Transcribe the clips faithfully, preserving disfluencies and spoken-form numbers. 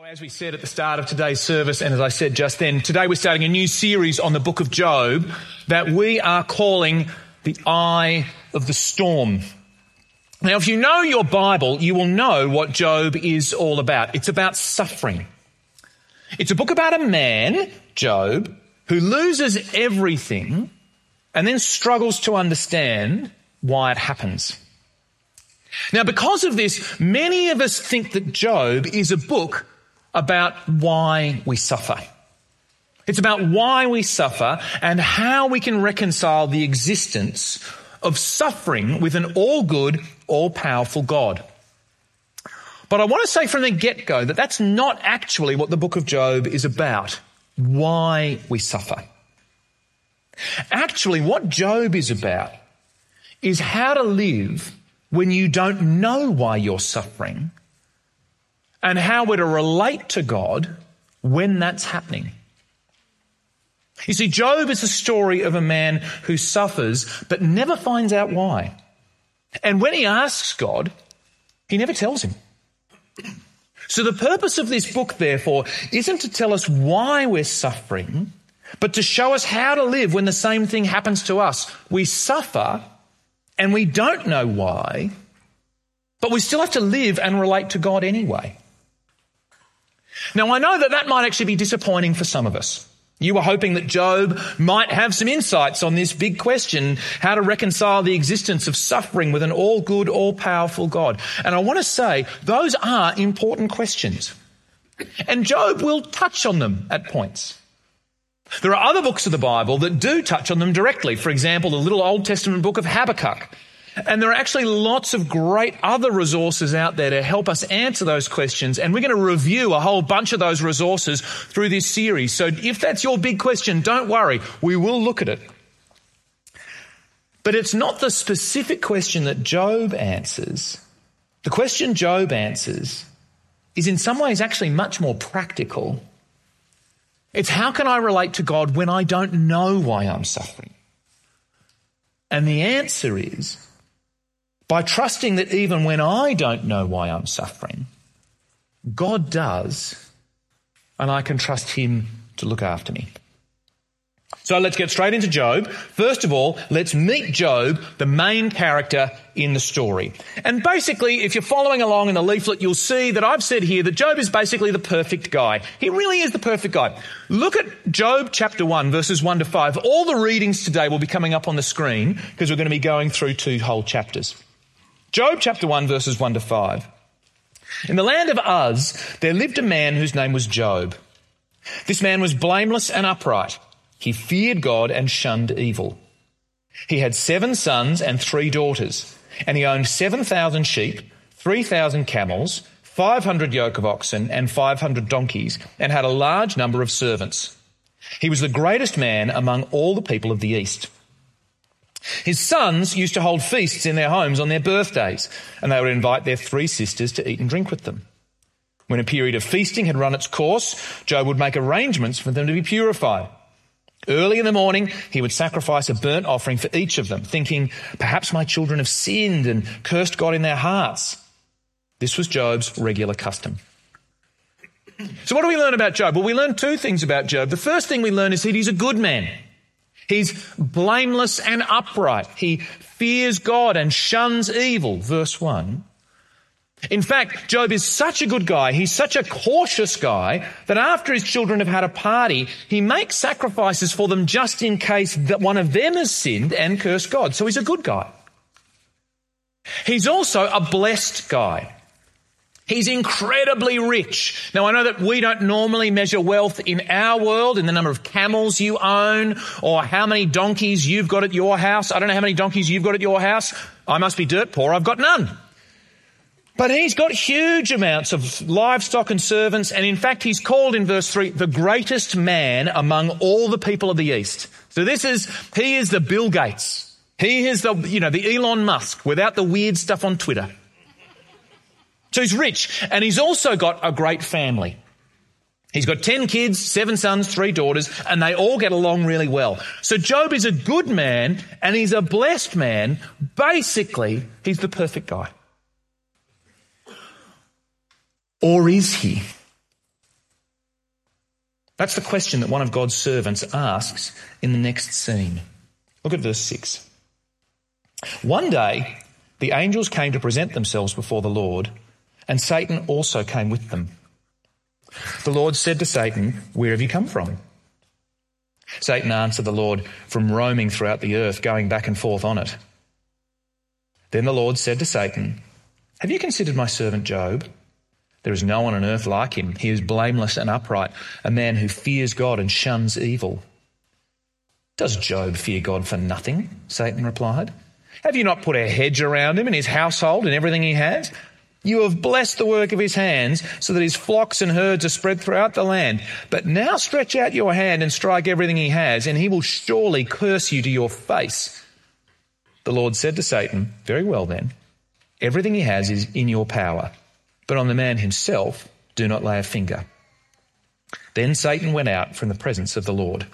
As we said at the start of today's service, and as I said just then, today we're starting a new series on the book of Job that we are calling The Eye of the Storm. Now, if you know your Bible, you will know what Job is all about. It's about suffering. It's a book about a man, Job, who loses everything and then struggles to understand why it happens. Now, because of this, many of us think that Job is a book about why we suffer. It's about why we suffer and how we can reconcile the existence of suffering with an all-good, all-powerful God. But I want to say from the get-go that that's not actually what the book of Job is about, why we suffer. Actually, what Job is about is how to live when you don't know why you're suffering, and how we're to relate to God when that's happening. You see, Job is the story of a man who suffers but never finds out why. And when he asks God, he never tells him. So the purpose of this book, therefore, isn't to tell us why we're suffering, but to show us how to live when the same thing happens to us. We suffer and we don't know why, but we still have to live and relate to God anyway. Now, I know that that might actually be disappointing for some of us. You were hoping that Job might have some insights on this big question, how to reconcile the existence of suffering with an all-good, all-powerful God. And I want to say those are important questions. And Job will touch on them at points. There are other books of the Bible that do touch on them directly. For example, the little Old Testament book of Habakkuk. And there are actually lots of great other resources out there to help us answer those questions. And we're going to review a whole bunch of those resources through this series. So if that's your big question, don't worry. We will look at it. But it's not the specific question that Job answers. The question Job answers is in some ways actually much more practical. It's how can I relate to God when I don't know why I'm suffering? And the answer is by trusting that even when I don't know why I'm suffering, God does, and I can trust him to look after me. So let's get straight into Job. First of all, let's meet Job, the main character in the story. And basically, if you're following along in the leaflet, you'll see that I've said here that Job is basically the perfect guy. He really is the perfect guy. Look at Job chapter one, verses one to five. All the readings today will be coming up on the screen because we're going to be going through two whole chapters. Job chapter one, verses one to five. In the land of Uz, there lived a man whose name was Job. This man was blameless and upright. He feared God and shunned evil. He had seven sons and three daughters, and he owned seven thousand sheep, three thousand camels, five hundred yoke of oxen, and five hundred donkeys, and had a large number of servants. He was the greatest man among all the people of the East. His sons used to hold feasts in their homes on their birthdays, and they would invite their three sisters to eat and drink with them. When a period of feasting had run its course, Job would make arrangements for them to be purified. Early in the morning, he would sacrifice a burnt offering for each of them, thinking, perhaps my children have sinned and cursed God in their hearts. This was Job's regular custom. So what do we learn about Job? Well, we learn two things about Job. The first thing we learn is that he's a good man. He's blameless and upright. He fears God and shuns evil, verse one. In fact, Job is such a good guy, he's such a cautious guy, that after his children have had a party, he makes sacrifices for them just in case that one of them has sinned and cursed God. So he's a good guy. He's also a blessed guy. He's incredibly rich. Now, I know that we don't normally measure wealth in our world in the number of camels you own or how many donkeys you've got at your house. I don't know how many donkeys you've got at your house. I must be dirt poor. I've got none. But he's got huge amounts of livestock and servants, and in fact, he's called in verse three, the greatest man among all the people of the East. So this is, he is the Bill Gates. He is the, you know, the Elon Musk without the weird stuff on Twitter. So he's rich, and he's also got a great family. He's got ten kids, seven sons, three daughters, and they all get along really well. So Job is a good man, and he's a blessed man. Basically, he's the perfect guy. Or is he? That's the question that one of God's servants asks in the next scene. Look at verse six. One day, the angels came to present themselves before the Lord, and Satan also came with them. The Lord said to Satan, "Where have you come from?" Satan answered the Lord, "From roaming throughout the earth, going back and forth on it." Then the Lord said to Satan, "Have you considered my servant Job? There is no one on earth like him. He is blameless and upright, a man who fears God and shuns evil." "Does Job fear God for nothing?" Satan replied. "Have you not put a hedge around him and his household and everything he has? You have blessed the work of his hands so that his flocks and herds are spread throughout the land. But now stretch out your hand and strike everything he has, and he will surely curse you to your face." The Lord said to Satan, "Very well then, everything he has is in your power, but on the man himself do not lay a finger." Then Satan went out from the presence of the Lord.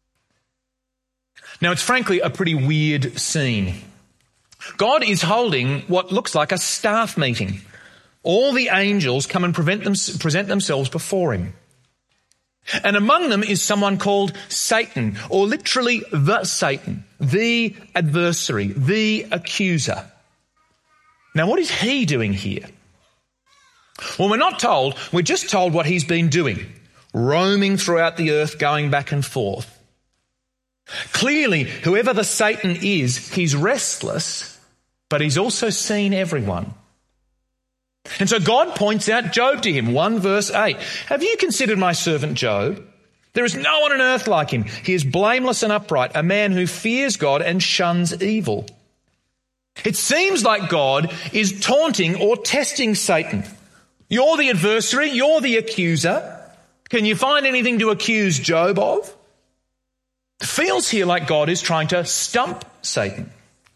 Now it's frankly a pretty weird scene. God is holding what looks like a staff meeting. All the angels come and prevent them, present themselves before him. And among them is someone called Satan, or literally the Satan, the adversary, the accuser. Now what is he doing here? Well, we're not told. We're just told what he's been doing, roaming throughout the earth, going back and forth. Clearly, whoever the Satan is, he's restless, but he's also seen everyone. And so God points out Job to him. one verse eight. "Have you considered my servant Job? There is no one on earth like him. He is blameless and upright, a man who fears God and shuns evil." It seems like God is taunting or testing Satan. You're the adversary. You're the accuser. Can you find anything to accuse Job of? It feels here like God is trying to stump Satan.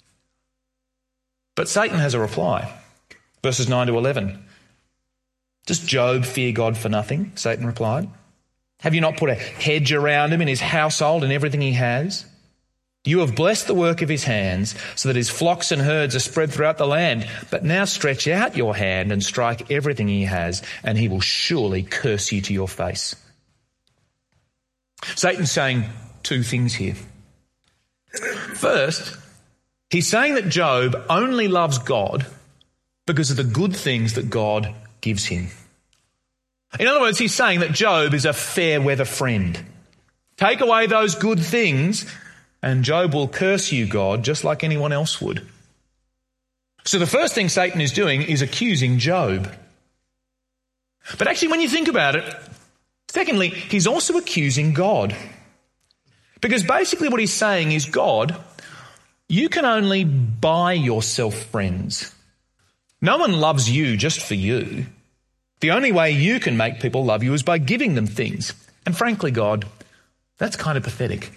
But Satan has a reply. Verses nine to eleven. "Does Job fear God for nothing?" Satan replied. "Have you not put a hedge around him and his household and everything he has? You have blessed the work of his hands so that his flocks and herds are spread throughout the land. But now stretch out your hand and strike everything he has, and he will surely curse you to your face." Satan's saying two things here. First, he's saying that Job only loves God because of the good things that God gives him. In other words, he's saying that Job is a fair weather friend. Take away those good things and Job will curse you, God, just like anyone else would. So the first thing Satan is doing is accusing Job. But actually, when you think about it, secondly, he's also accusing God. Because basically what he's saying is, God, you can only buy yourself friends. No one loves you just for you. The only way you can make people love you is by giving them things. And frankly, God, that's kind of pathetic.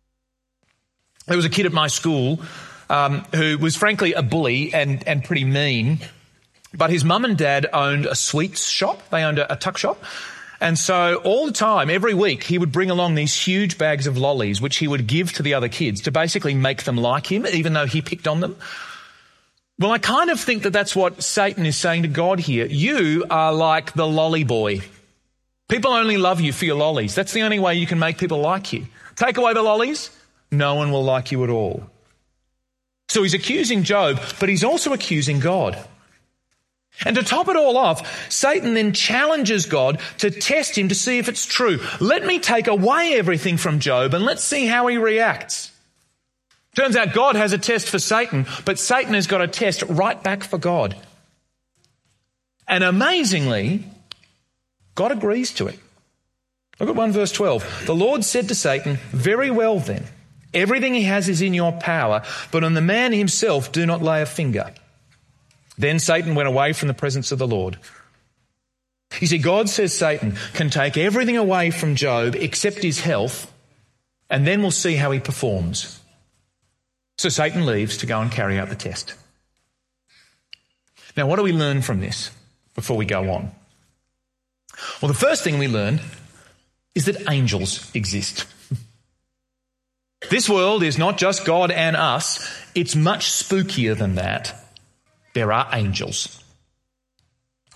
There was a kid at my school um, who was frankly a bully and, and pretty mean, but his mum and dad owned a sweets shop. They owned a, a tuck shop. And so all the time, every week, he would bring along these huge bags of lollies, which he would give to the other kids to basically make them like him, even though he picked on them. Well, I kind of think that that's what Satan is saying to God here. You are like the lolly boy. People only love you for your lollies. That's the only way you can make people like you. Take away the lollies, no one will like you at all. So he's accusing Job, but he's also accusing God. And to top it all off, Satan then challenges God to test him to see if it's true. Let me take away everything from Job and let's see how he reacts. Turns out God has a test for Satan, but Satan has got a test right back for God. And amazingly, God agrees to it. Look at one verse twelve. The Lord said to Satan, "Very well then, everything he has is in your power, but on the man himself do not lay a finger." Then Satan went away from the presence of the Lord. You see, God says Satan can take everything away from Job except his health, and then we'll see how he performs. So Satan leaves to go and carry out the test. Now, what do we learn from this before we go on? Well, the first thing we learn is that angels exist. This world is not just God and us. It's much spookier than that. There are angels.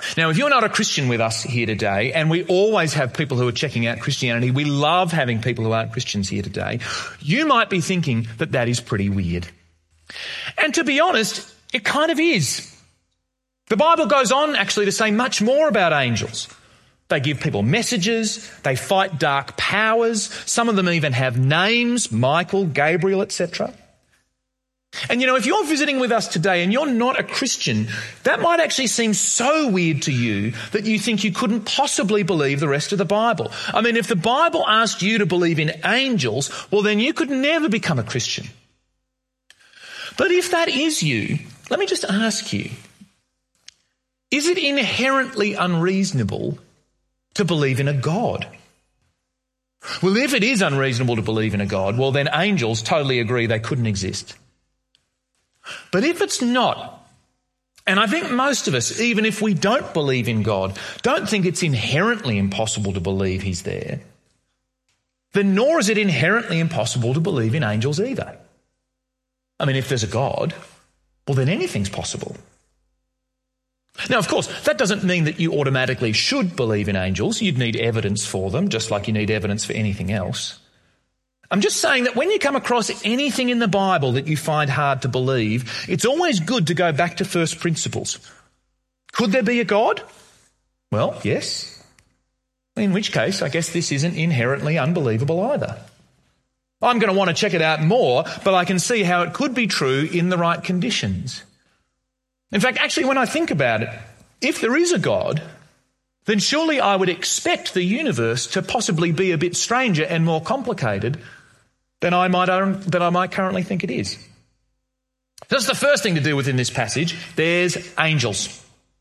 Now, if you're not a Christian with us here today, and we always have people who are checking out Christianity, we love having people who aren't Christians here today, you might be thinking that that is pretty weird. And to be honest, it kind of is. The Bible goes on actually to say much more about angels. They give people messages, they fight dark powers, some of them even have names, Michael, Gabriel, et cetera. And you know, if you're visiting with us today and you're not a Christian, that might actually seem so weird to you that you think you couldn't possibly believe the rest of the Bible. I mean, if the Bible asked you to believe in angels, well, then you could never become a Christian. But if that is you, let me just ask you, is it inherently unreasonable to believe in a God? Well, if it is unreasonable to believe in a God, well, then angels totally agree they couldn't exist. But if it's not, and I think most of us, even if we don't believe in God, don't think it's inherently impossible to believe he's there, then nor is it inherently impossible to believe in angels either. I mean, if there's a God, well, then anything's possible. Now, of course, that doesn't mean that you automatically should believe in angels. You'd need evidence for them, just like you need evidence for anything else. I'm just saying that when you come across anything in the Bible that you find hard to believe, it's always good to go back to first principles. Could there be a God? Well, yes. In which case, I guess this isn't inherently unbelievable either. I'm going to want to check it out more, but I can see how it could be true in the right conditions. In fact, actually, when I think about it, if there is a God, then surely I would expect the universe to possibly be a bit stranger and more complicated than I might, than I might currently think it is. That's the first thing to do within this passage. There's angels.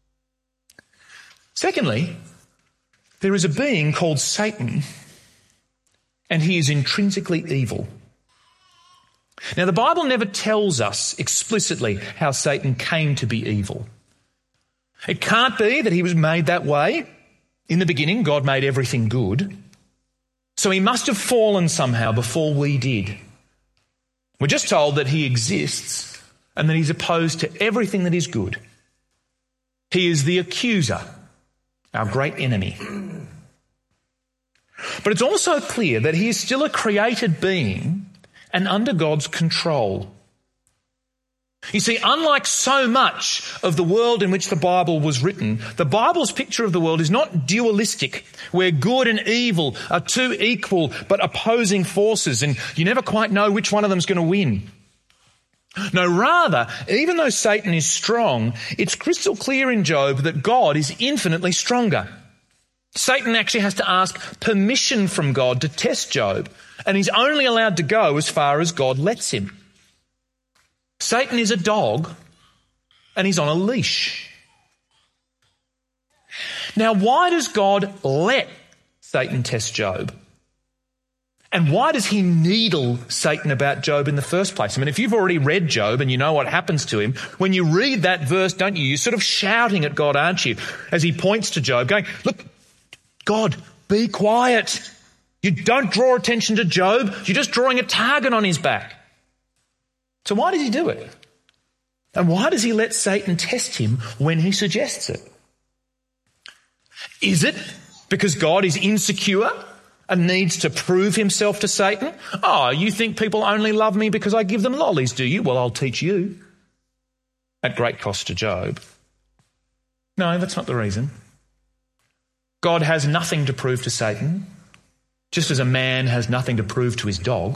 Secondly, there is a being called Satan, and he is intrinsically evil. Now, the Bible never tells us explicitly how Satan came to be evil. It can't be that he was made that way. In the beginning, God made everything good. So he must have fallen somehow before we did. We're just told that he exists and that he's opposed to everything that is good. He is the accuser, our great enemy. But it's also clear that he is still a created being and under God's control. You see, unlike so much of the world in which the Bible was written, the Bible's picture of the world is not dualistic, where good and evil are two equal but opposing forces, and you never quite know which one of them is going to win. No, rather, even though Satan is strong, it's crystal clear in Job that God is infinitely stronger. Satan actually has to ask permission from God to test Job, and he's only allowed to go as far as God lets him. Satan is a dog, and he's on a leash. Now, why does God let Satan test Job? And why does he needle Satan about Job in the first place? I mean, if you've already read Job and you know what happens to him, when you read that verse, don't you, you're sort of shouting at God, aren't you, as he points to Job, going, look, God, be quiet. You don't draw attention to Job. You're just drawing a target on his back. So why does he do it? And why does he let Satan test him when he suggests it? Is it because God is insecure and needs to prove himself to Satan? Oh, you think people only love me because I give them lollies, do you? Well, I'll teach you. At great cost to Job. No, that's not the reason. God has nothing to prove to Satan, just as a man has nothing to prove to his dog.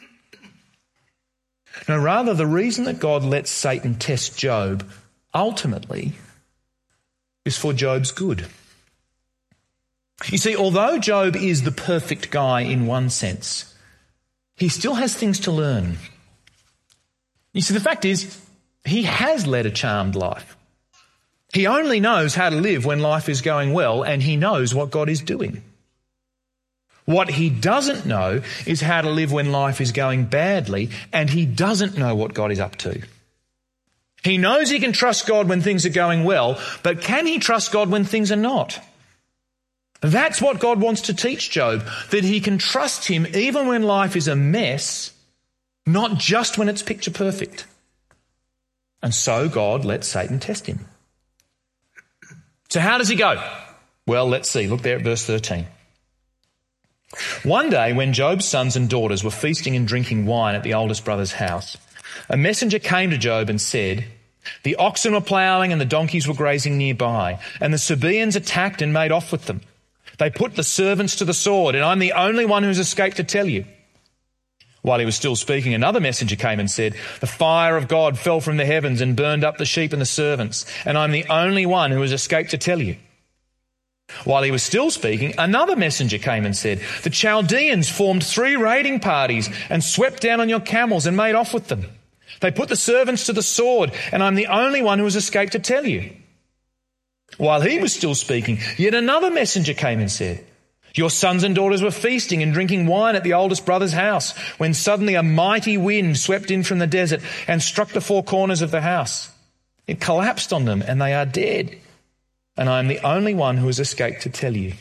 No, rather, the reason that God lets Satan test Job ultimately is for Job's good. You see, although Job is the perfect guy in one sense, he still has things to learn. You see, the fact is, he has led a charmed life. He only knows how to live when life is going well, and he knows what God is doing. What he doesn't know is how to live when life is going badly, and he doesn't know what God is up to. He knows he can trust God when things are going well, but can he trust God when things are not? That's what God wants to teach Job, that he can trust him even when life is a mess, not just when it's picture perfect. And so God lets Satan test him. So how does he go? Well, let's see. Look there at verse thirteen. One day when Job's sons and daughters were feasting and drinking wine at the oldest brother's house, a messenger came to Job and said, "The oxen were ploughing and the donkeys were grazing nearby, and the Sabaeans attacked and made off with them. They put the servants to the sword, and I'm the only one who's escaped to tell you." While he was still speaking, another messenger came and said, "The fire of God fell from the heavens and burned up the sheep and the servants, and I'm the only one who has escaped to tell you." While he was still speaking, another messenger came and said, "The Chaldeans formed three raiding parties and swept down on your camels and made off with them. They put the servants to the sword, and I'm the only one who has escaped to tell you." While he was still speaking, yet another messenger came and said, "Your sons and daughters were feasting and drinking wine at the oldest brother's house, when suddenly a mighty wind swept in from the desert and struck the four corners of the house. It collapsed on them, and they are dead. And I am the only one who has escaped to tell you."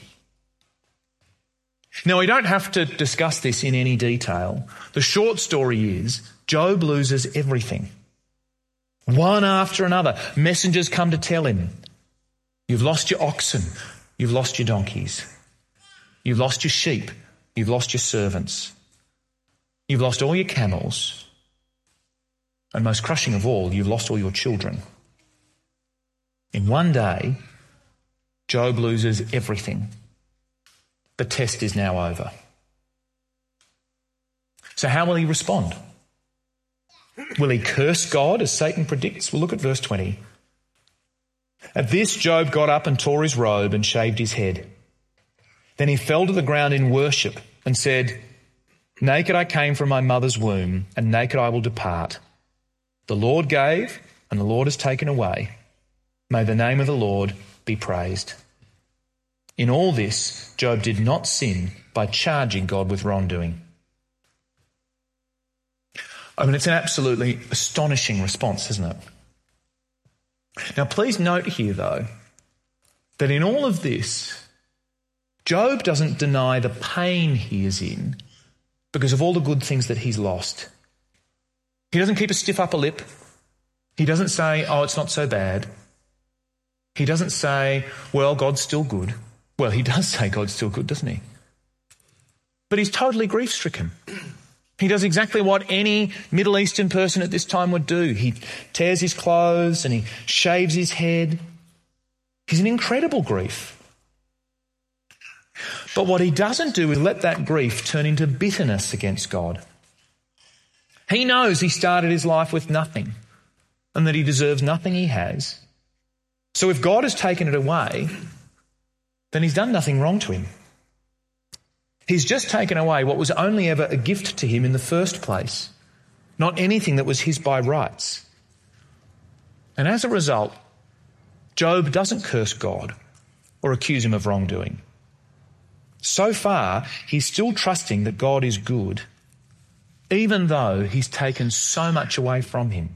Now, we don't have to discuss this in any detail. The short story is Job loses everything. One after another, messengers come to tell him, "You've lost your oxen, you've lost your donkeys, you've lost your sheep, you've lost your servants, you've lost all your camels, and most crushing of all, you've lost all your children." In one day, Job loses everything. The test is now over. So how will he respond? Will he curse God as Satan predicts? Well, look at verse twenty. At this, Job got up and tore his robe and shaved his head. Then he fell to the ground in worship and said, "Naked I came from my mother's womb, and naked I will depart. The Lord gave, and the Lord has taken away. May the name of the Lord be praised." In all this, Job did not sin by charging God with wrongdoing. I mean, it's an absolutely astonishing response, isn't it? Now, please note here, though, that in all of this, Job doesn't deny the pain he is in because of all the good things that he's lost. He doesn't keep a stiff upper lip. He doesn't say, "Oh, it's not so bad." He doesn't say, "Well, God's still good." Well, he does say God's still good, doesn't he? But he's totally grief-stricken. He does exactly what any Middle Eastern person at this time would do. He tears his clothes and he shaves his head. He's in incredible grief. But what he doesn't do is let that grief turn into bitterness against God. He knows he started his life with nothing and that he deserves nothing he has. So if God has taken it away, then he's done nothing wrong to him. He's just taken away what was only ever a gift to him in the first place, not anything that was his by rights. And as a result, Job doesn't curse God or accuse him of wrongdoing. So far, he's still trusting that God is good, even though he's taken so much away from him.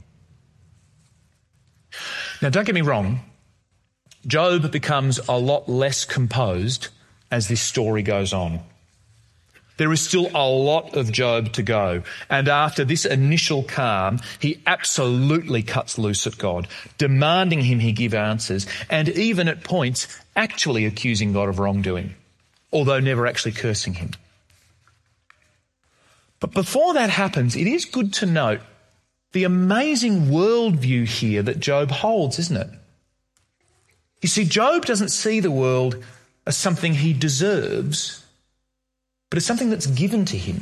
Now, don't get me wrong, Job becomes a lot less composed as this story goes on. There is still a lot of Job to go, and after this initial calm, he absolutely cuts loose at God, demanding him he give answers, and even at points actually accusing God of wrongdoing, although never actually cursing him. But before that happens, it is good to note the amazing worldview here that Job holds, isn't it? You see, Job doesn't see the world as something he deserves, but it's something that's given to him.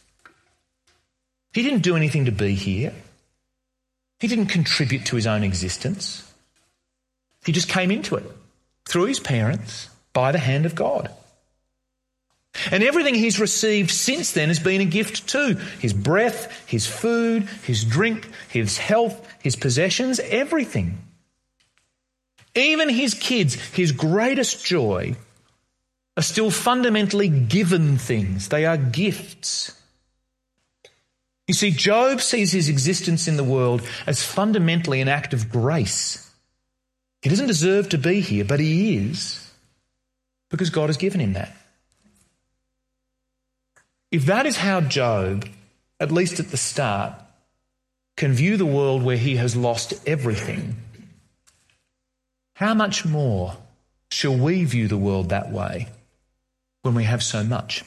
He didn't do anything to be here. He didn't contribute to his own existence. He just came into it through his parents by the hand of God. And everything he's received since then has been a gift too. His breath, his food, his drink, his health, his possessions, everything. Even his kids, his greatest joy, are still fundamentally given things. They are gifts. You see, Job sees his existence in the world as fundamentally an act of grace. He doesn't deserve to be here, but he is, because God has given him that. If that is how Job, at least at the start, can view the world where he has lost everything, how much more shall we view the world that way when we have so much?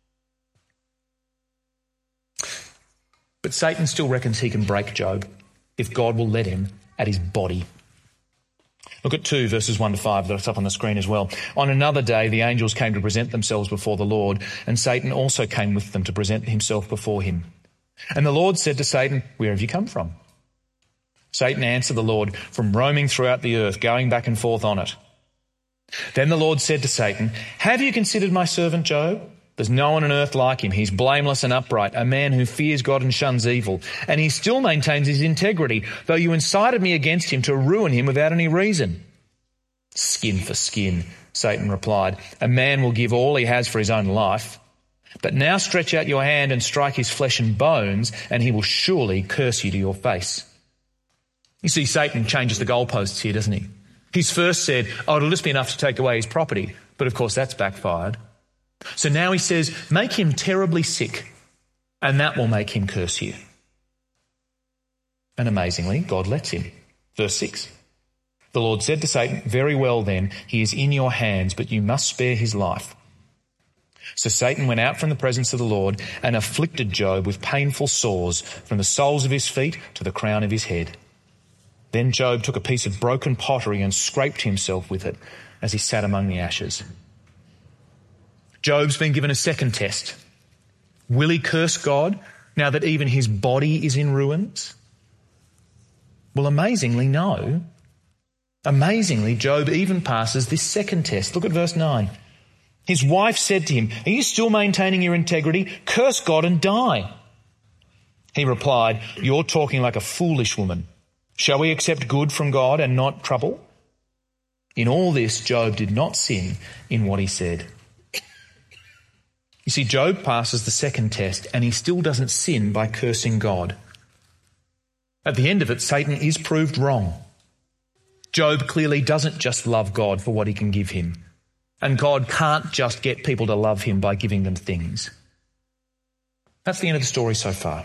But Satan still reckons he can break Job if God will let him at his body. Look at two, verses one to five, that's up on the screen as well. On another day, the angels came to present themselves before the Lord, and Satan also came with them to present himself before him. And the Lord said to Satan, "Where have you come from?" Satan answered the Lord, "From roaming throughout the earth, going back and forth on it." Then the Lord said to Satan, "Have you considered my servant Job? There's no one on earth like him. He's blameless and upright, a man who fears God and shuns evil. And he still maintains his integrity, though you incited me against him to ruin him without any reason." "Skin for skin," Satan replied. "A man will give all he has for his own life. But now stretch out your hand and strike his flesh and bones, and he will surely curse you to your face." You see, Satan changes the goalposts here, doesn't he? He's first said, oh, it'll just be enough to take away his property. But of course, that's backfired. So now he says, make him terribly sick, and that will make him curse you. And amazingly, God lets him. Verse six. The Lord said to Satan, "Very well then, he is in your hands, but you must spare his life." So Satan went out from the presence of the Lord and afflicted Job with painful sores from the soles of his feet to the crown of his head. Then Job took a piece of broken pottery and scraped himself with it as he sat among the ashes. Job's been given a second test. Will he curse God now that even his body is in ruins? Well, amazingly, no. Amazingly, Job even passes this second test. Look at verse nine. His wife said to him, "Are you still maintaining your integrity? Curse God and die." He replied, "You're talking like a foolish woman. Shall we accept good from God and not trouble?" In all this, Job did not sin in what he said. You see, Job passes the second test and he still doesn't sin by cursing God. At the end of it, Satan is proved wrong. Job clearly doesn't just love God for what he can give him. And God can't just get people to love him by giving them things. That's the end of the story so far.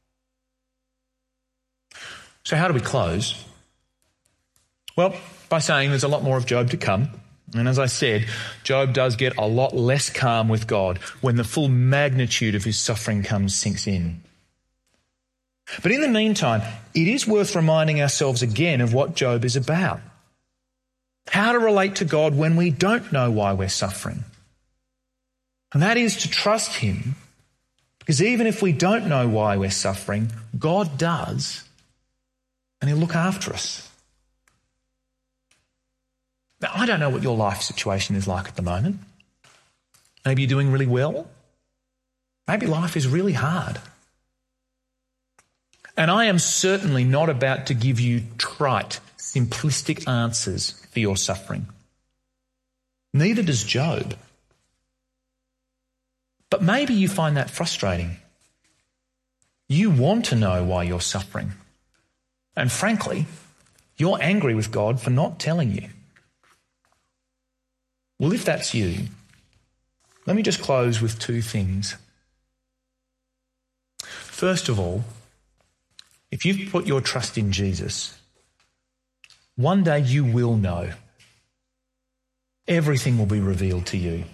So how do we close? Well, by saying there's a lot more of Job to come. And as I said, Job does get a lot less calm with God when the full magnitude of his suffering comes, sinks in. But in the meantime, it is worth reminding ourselves again of what Job is about. How to relate to God when we don't know why we're suffering. And that is to trust him, because even if we don't know why we're suffering, God does, and he'll look after us. Now, I don't know what your life situation is like at the moment. Maybe you're doing really well. Maybe life is really hard. And I am certainly not about to give you trite, simplistic answers for your suffering. Neither does Job. But maybe you find that frustrating. You want to know why you're suffering. And frankly, you're angry with God for not telling you. Well, if that's you, let me just close with two things. First of all, if you've put your trust in Jesus, one day you will know. Everything will be revealed to you.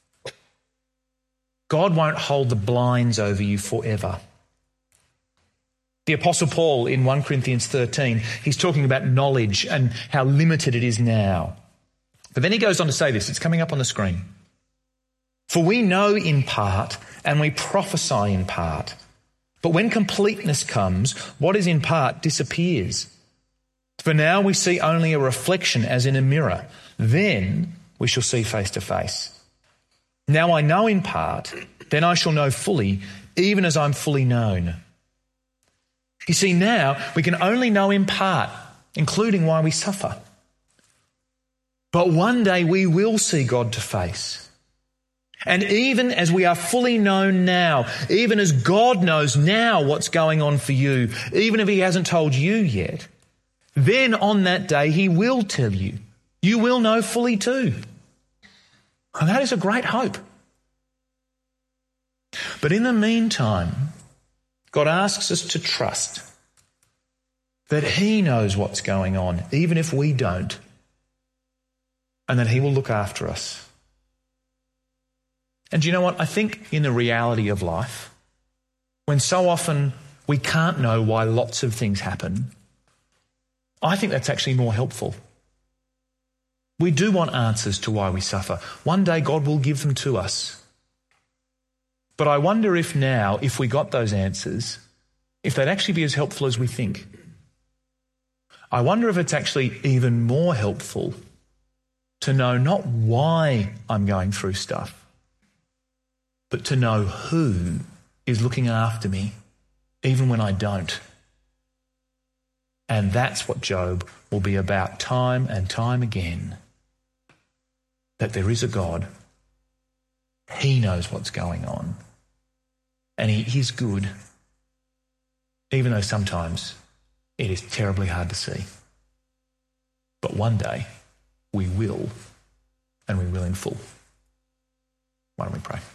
God won't hold the blinds over you forever. The Apostle Paul in First Corinthians thirteen, he's talking about knowledge and how limited it is now. But then he goes on to say this, it's coming up on the screen. For we know in part and we prophesy in part. But when completeness comes, what is in part disappears. For now we see only a reflection as in a mirror. Then we shall see face to face. Now I know in part, then I shall know fully, even as I'm fully known. You see, now we can only know in part, including why we suffer. But one day we will see God to face. And even as we are fully known now, even as God knows now what's going on for you, even if he hasn't told you yet, then on that day he will tell you. You will know fully too. And that is a great hope. But in the meantime, God asks us to trust that he knows what's going on, even if we don't. and that he will look after us. And do you know what? I think in the reality of life, when so often we can't know why lots of things happen, I think that's actually more helpful. We do want answers to why we suffer. One day God will give them to us. But I wonder if now, if we got those answers, if they'd actually be as helpful as we think. I wonder if it's actually even more helpful to know not why I'm going through stuff, but to know who is looking after me, even when I don't. And that's what Job will be about time and time again. That there is a God. He knows what's going on. And he is good, even though sometimes it is terribly hard to see. But one day we will, and we will in full. Why don't we pray?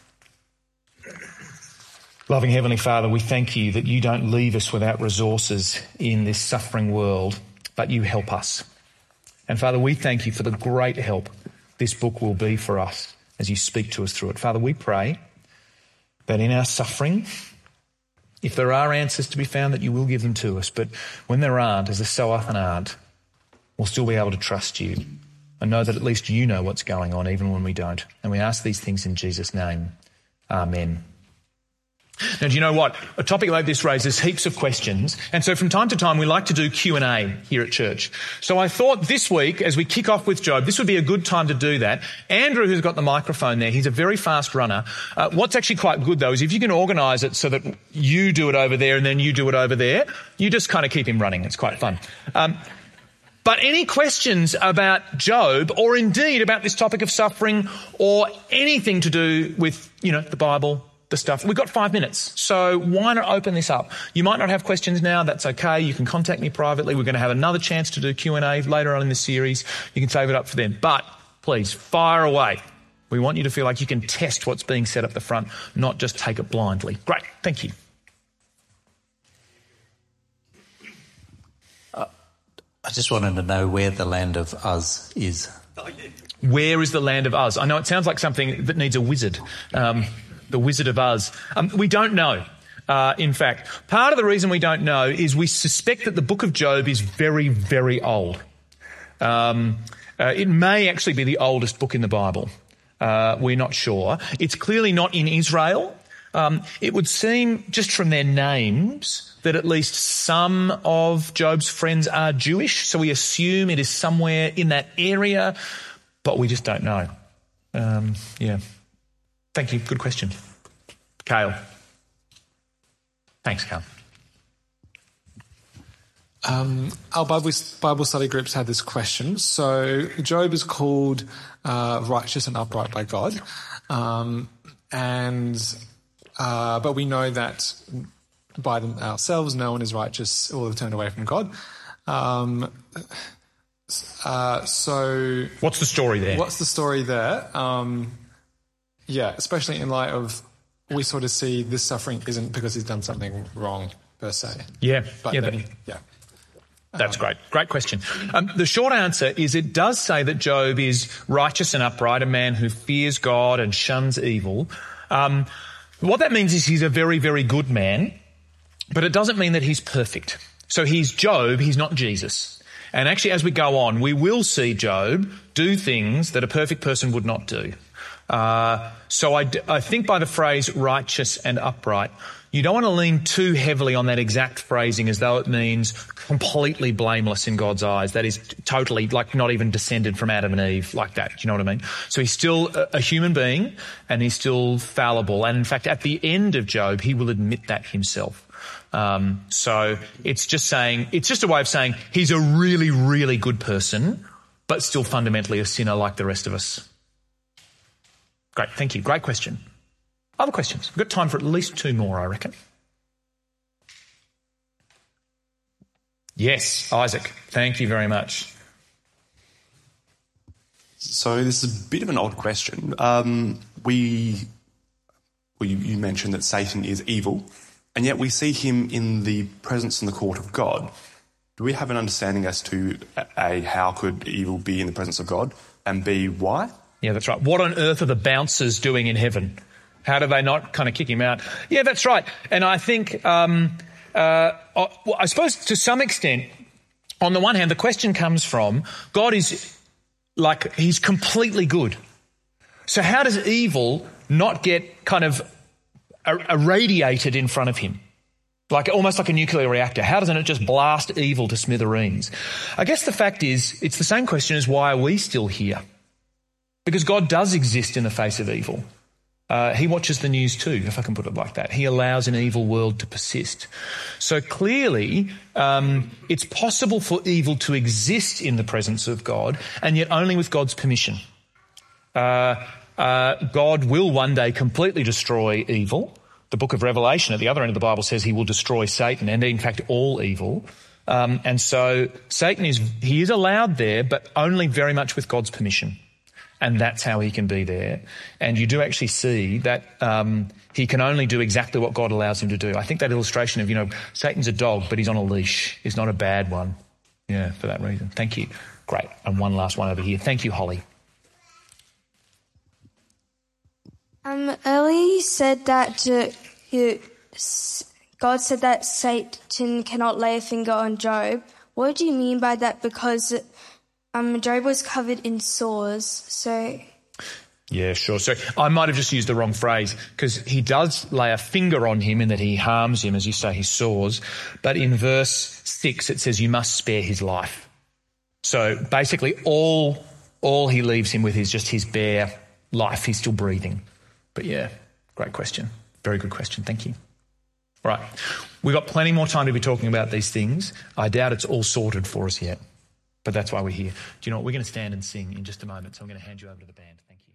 Loving Heavenly Father, we thank you that you don't leave us without resources in this suffering world, but you help us. And Father, we thank you for the great help this book will be for us as you speak to us through it. Father, we pray that in our suffering, if there are answers to be found, that you will give them to us. But when there aren't, as there so often aren't, we'll still be able to trust you and know that at least you know what's going on, even when we don't. And we ask these things in Jesus' name. Amen. Now, do you know what? A topic like this raises heaps of questions. And so from time to time, we like to do Q and A here at church. So I thought this week, as we kick off with Job, this would be a good time to do that. Andrew, who's got the microphone there, he's a very fast runner. Uh, what's actually quite good, though, is if you can organise it so that you do it over there and then you do it over there, you just kind of keep him running. It's quite fun. Um, But any questions about Job, or indeed about this topic of suffering, or anything to do with, you know, the Bible, the stuff, we've got five minutes. So why not open this up? You might not have questions now. That's okay. You can contact me privately. We're going to have another chance to do Q and A later on in the series. You can save it up for then. But please, fire away. We want you to feel like you can test what's being said up the front, not just take it blindly. Great. Thank you. I just wanted to know where the land of Uz is. Where is the land of Uz? I know it sounds like something that needs a wizard. Um, the Wizard of Uz. Um, we don't know. Uh, in fact, part of the reason we don't know is we suspect that the book of Job is very, very old. Um, uh, it may actually be the oldest book in the Bible. Uh, we're not sure. It's clearly not in Israel. Um, it would seem, just from their names, that at least some of Job's friends are Jewish, so we assume it is somewhere in that area, but we just don't know. Um, yeah. Thank you. Good question. Cale. Thanks, Cale. Um, our Bible, Bible study groups had this question. So Job is called uh, righteous and upright by God, um, and uh, but we know that by them ourselves, no one is righteous, all have turned away from God. Um, uh, so... What's the story there? What's the story there? Um, yeah, especially in light of, we sort of see this suffering isn't because he's done something wrong, per se. Yeah. But yeah, then, but, he, yeah. That's um, great. Great question. Um, the short answer is it does say that Job is righteous and upright, a man who fears God and shuns evil. Um, what that means is he's a very, very good man. But it doesn't mean that he's perfect. So he's Job, he's not Jesus. And actually, as we go on, we will see Job do things that a perfect person would not do. Uh, so I, I think by the phrase righteous and upright, you don't want to lean too heavily on that exact phrasing as though it means completely blameless in God's eyes. That is totally, like, not even descended from Adam and Eve like that. Do you know what I mean? So he's still a, a human being and he's still fallible. And in fact, at the end of Job, he will admit that himself. Um, so it's just saying, it's just a way of saying he's a really, really good person, but still fundamentally a sinner like the rest of us. Great. Thank you. Great question. Other questions? We've got time for at least two more, I reckon. Yes, Isaac. Thank you very much. So this is a bit of an odd question. Um, we, well, you, you mentioned that Satan is evil, and yet we see him in the presence and the court of God. Do we have an understanding as to, A, how could evil be in the presence of God, And B, why? Yeah, that's right. What on earth are the bouncers doing in heaven? How do they not kind of kick him out? Yeah, that's right. And I think, um, uh, well, I suppose to some extent, on the one hand, the question comes from God is like, he's completely good. So how does evil not get kind of irradiated in front of him? Like almost like a nuclear reactor. How doesn't it just blast evil to smithereens? I guess the fact is, it's the same question as why are we still here? Because God does exist in the face of evil. Uh, he watches the news too, if I can put it like that. He allows an evil world to persist. So clearly, um, it's possible for evil to exist in the presence of God, and yet only with God's permission. Uh, uh, God will one day completely destroy evil. The book of Revelation at the other end of the Bible says he will destroy Satan and in fact all evil. Um, and so Satan is, he is allowed there, but only very much with God's permission. And that's how he can be there. And you do actually see that um, he can only do exactly what God allows him to do. I think that illustration of, you know, Satan's a dog, but he's on a leash. He's not a bad one. Yeah, for that reason. Thank you. Great. And one last one over here. Thank you, Holly. Um, earlier you said that uh, you, God said that Satan cannot lay a finger on Job. What do you mean by that? Because um, Job was covered in sores, so... Yeah, sure. So I might have just used the wrong phrase because he does lay a finger on him in that he harms him, as you say, he sores. But in verse six it says you must spare his life. So basically all all he leaves him with is just his bare life. He's still breathing. But yeah, great question. Very good question. Thank you. All right. We've got plenty more time to be talking about these things. I doubt it's all sorted for us yet, but that's why we're here. Do you know what? We're going to stand and sing in just a moment, so I'm going to hand you over to the band. Thank you.